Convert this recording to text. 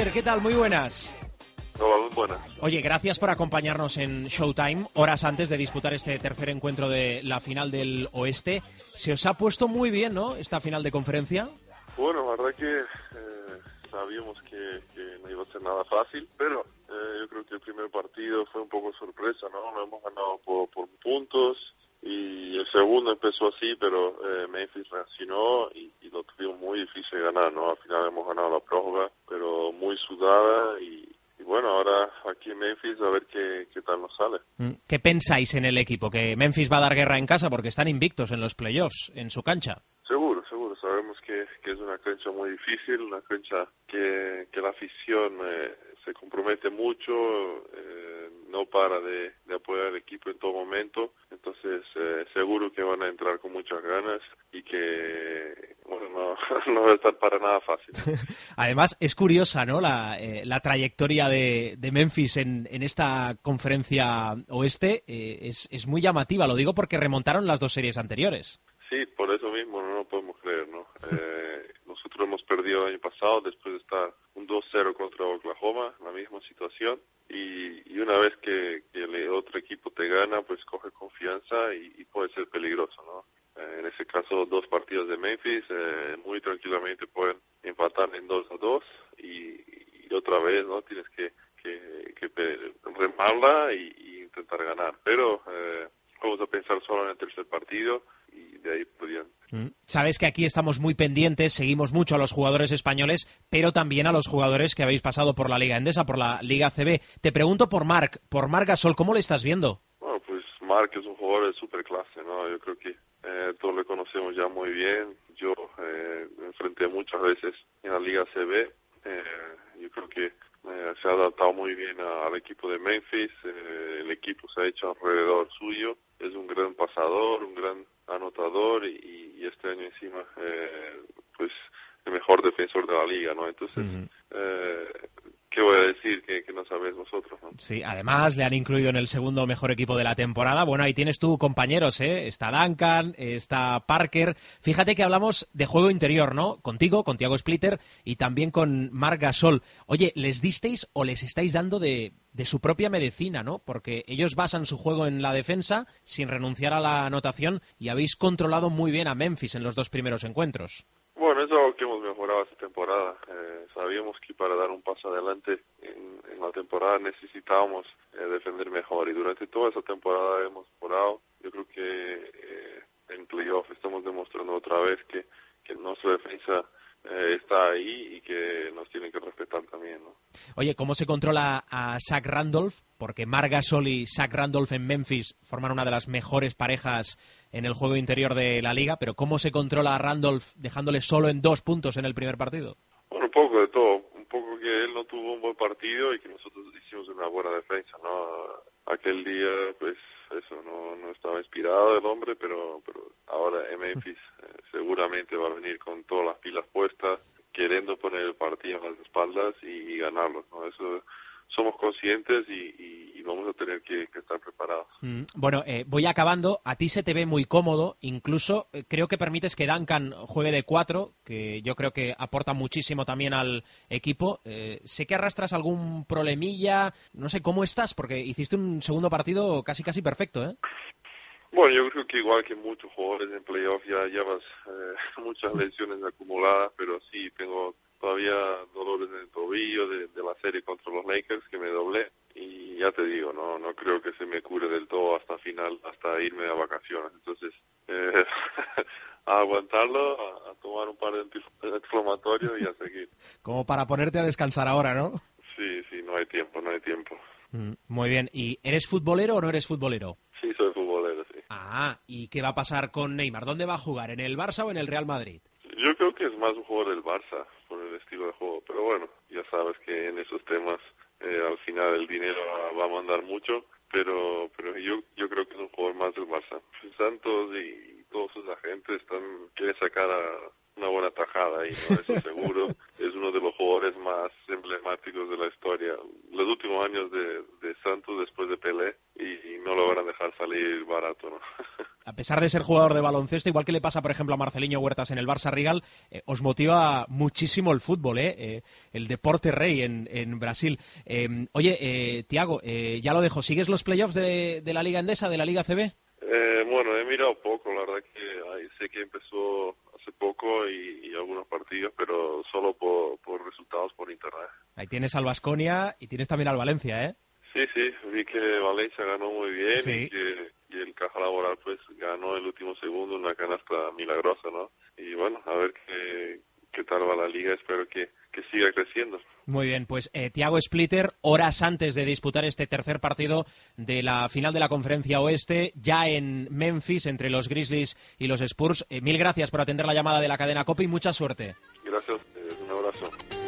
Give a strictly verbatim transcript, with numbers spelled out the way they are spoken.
Splitter, ¿qué tal? Muy buenas. Hola, muy buenas. Oye, gracias por acompañarnos en Showtime, horas antes de disputar este tercer encuentro de la final del Oeste. Se os ha puesto muy bien, ¿no?, esta final de conferencia. Bueno, la verdad que eh, sabíamos que, que no iba a ser nada fácil, pero eh, yo creo que el primer partido fue un poco sorpresa, ¿no? Lo hemos ganado por, por puntos y el segundo empezó así, pero eh, Memphis reaccionó y, y lo tuvimos muy difícil de ganar, ¿no? Al final hemos ganado la prórroga, pero muy sudada y... Y bueno, ahora aquí en Memphis a ver qué, qué tal nos sale. ¿Qué pensáis en el equipo? ¿Que Memphis va a dar guerra en casa? Porque están invictos en los playoffs, en su cancha. Seguro, seguro. Sabemos que, que es una cancha muy difícil, una cancha que, que la afición eh, se compromete mucho, eh, no para de, de apoyar al equipo en todo momento. Entonces, eh, seguro que van a entrar con muchas ganas y que, bueno, no, no va a estar para nada fácil. Además, es curiosa, ¿no?, la, eh, la trayectoria de, de Memphis en, en esta conferencia oeste. Eh, es, es muy llamativa, lo digo porque remontaron las dos series anteriores. Sí, por eso mismo no lo podemos creer, ¿no? Eh, nosotros hemos perdido el año pasado después de estar un dos cero contra Oklahoma, la misma situación, y, y una vez que, que el otro equipo te gana, pues coge confianza y, y puede ser peligroso, ¿no? Eh, en ese caso, dos partidos de Memphis eh, muy tranquilamente pueden empatar en dos a dos y, y otra vez, ¿no? Tienes que, que, que remarla y, y intentar ganar, pero eh, vamos a pensar solo en el tercer partido y de ahí podían. Sabes que aquí estamos muy pendientes, seguimos mucho a los jugadores españoles, pero también a los jugadores que habéis pasado por la Liga Endesa, por la Liga A C B. Te pregunto por Marc, por Marc Gasol, ¿cómo le estás viendo? Bueno, pues Marc es un jugador de superclase, ¿no? Yo creo que eh, todos le conocemos ya muy bien. Yo eh, me enfrenté muchas veces en la Liga A C B. Eh, yo creo que eh, se ha adaptado muy bien a, al equipo de Memphis. Eh, el equipo se ha hecho alrededor suyo. Es un gran pasador, un gran anotador y, y este año encima, eh, pues, el mejor defensor de la liga, ¿no? Entonces, uh-huh. eh, ¿qué voy a decir que, que no sabéis vosotros, ¿no? Sí, además le han incluido en el segundo mejor equipo de la temporada. Bueno, ahí tienes tú compañeros, ¿eh? Está Duncan, está Parker. Fíjate que hablamos de juego interior, ¿no? Contigo, con Thiago Splitter y también con Marc Gasol. Oye, ¿les disteis o les estáis dando de, de su propia medicina, ¿no? Porque ellos basan su juego en la defensa sin renunciar a la anotación y habéis controlado muy bien a Memphis en los dos primeros encuentros. Bueno, es algo que hemos mejorado esta temporada. Eh, sabíamos que para dar un paso adelante en, en la temporada necesitábamos eh, defender mejor y durante toda esa temporada hemos mejorado. Yo creo que eh, en playoff estamos demostrando otra vez que, que nuestra defensa eh, está ahí y que nos tienen que respetar también, ¿no? Oye, ¿cómo se controla a Zach Randolph? Porque Marc Gasol y Zach Randolph en Memphis forman una de las mejores parejas en el juego interior de la liga, pero ¿cómo se controla a Randolph dejándole solo en dos puntos en el primer partido? Bueno, un poco de todo, un poco que él no tuvo un buen partido y que nosotros hicimos una buena defensa, ¿no? Aquel día, pues, eso, no, no estaba inspirado el hombre, pero, pero ahora en Memphis eh, seguramente va a venir con todas las pilas puestas, queriendo poner el partido en las espaldas y, y ganarlo, ¿no? Eso somos conscientes y, y, y vamos a tener que, que estar preparados. Mm, bueno, eh, voy acabando. A ti se te ve muy cómodo, incluso eh, creo que permites que Duncan juegue de cuatro, que yo creo que aporta muchísimo también al equipo. Eh, sé que arrastras algún problemilla, no sé cómo estás, porque hiciste un segundo partido casi casi perfecto, ¿eh? Bueno, yo creo que igual que muchos jugadores en playoff ya llevas eh, muchas lesiones acumuladas, pero sí tengo todavía dolores en el tobillo de, de la serie contra los Lakers que me doblé y ya te digo, no no creo que se me cure del todo hasta final, hasta irme a vacaciones. Entonces, eh, a aguantarlo, a, a tomar un par de antiinflamatorios y a seguir. Como para ponerte a descansar ahora, ¿no? Sí, sí, no hay tiempo, no hay tiempo. Mm, muy bien. ¿Y eres futbolero o no eres futbolero? Sí, soy futbolero, sí. Ah, ¿y qué va a pasar con Neymar? ¿Dónde va a jugar? ¿En el Barça o en el Real Madrid? Yo creo que es más un jugador del Barça, por el estilo de juego. Pero bueno, ya sabes que en esos temas eh, al final el dinero va a mandar mucho. Pero pero yo yo creo que es un jugador más del Barça. Santos y todos sus agentes están quieren sacar a una buena tajada ahí, ¿no? Eso seguro. Es uno de los jugadores más emblemáticos de la historia. Los últimos años de, de Santos después de Pelé y, y no lo van a dejar salir barato, ¿no? a pesar de ser jugador de baloncesto, igual que le pasa, por ejemplo, a Marcelinho Huertas en el Barça Rigal, eh, os motiva muchísimo el fútbol, ¿eh? Eh, el deporte rey en, en Brasil. Eh, oye, eh, Thiago, eh, ya lo dejo, ¿sigues los playoffs de, de la Liga Endesa, de la Liga C B? Eh, bueno, he mirado poco, la verdad que ahí sé que empezó hace poco y, y algunos partidos, pero solo por, por resultados por internet. Ahí tienes al Baskonia y tienes también al Valencia, ¿eh? Sí, sí, vi que Valencia ganó muy bien Sí. y que y el Caja Laboral pues ganó el último segundo una canasta milagrosa, ¿no? Y bueno, a ver qué, qué tal va la liga, espero que, que siga creciendo. Muy bien, pues eh, Thiago Splitter, horas antes de disputar este tercer partido de la final de la Conferencia Oeste, ya en Memphis, entre los Grizzlies y los Spurs. Eh, mil gracias por atender la llamada de la cadena COPE y mucha suerte. Gracias, eh, un abrazo.